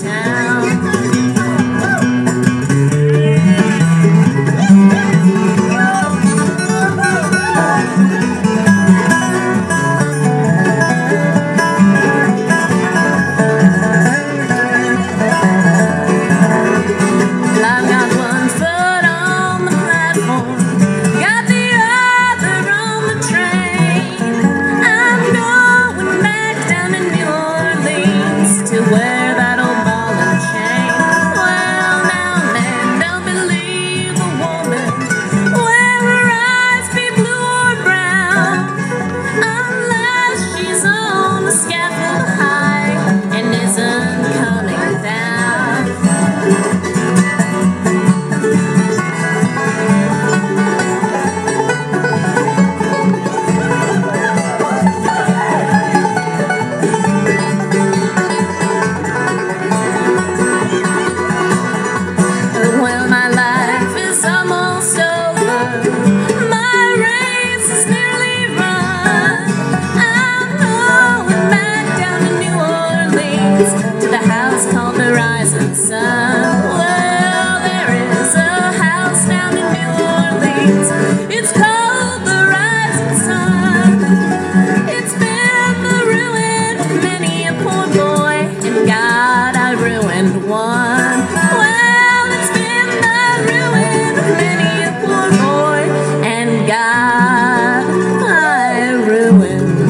To the house called the Rising Sun. Well, there is a house down in New Orleans. It's called the Rising Sun. It's been the ruin to many a poor boy, and God, I ruined one. Well, it's been the ruin of many a poor boy, and God, I ruined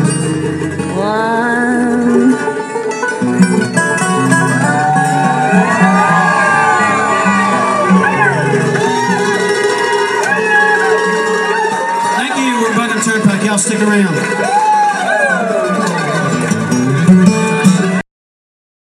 one. Turnpike, y'all stick around.